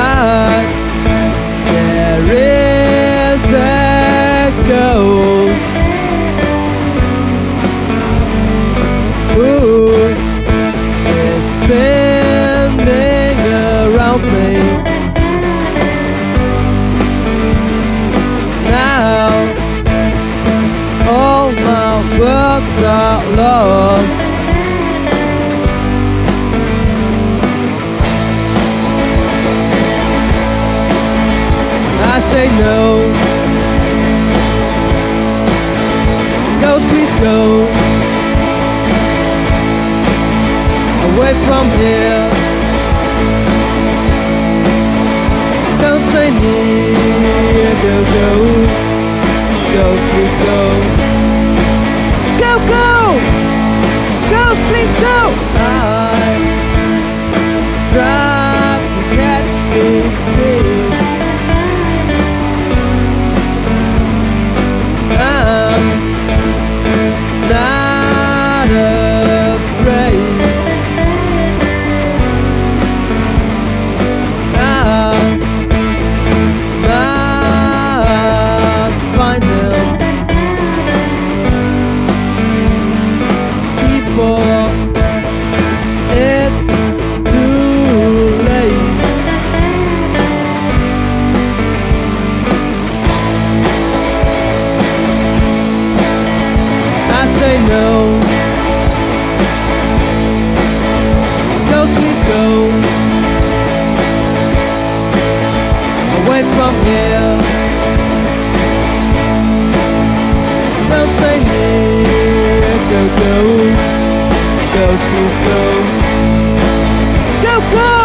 But there is a ghost who is spinning around me. Now all my words are lost. I say no. Ghost, please go away from here. Don't stay near. Go, go. Ghost, please go. Go, go. Ghost, please go. I try to catch these things. Not afraid. I must find them before it's too late. I say no. Ghost, please go away from here. Don't stay near. Go, go. Ghost, please go. Go, go.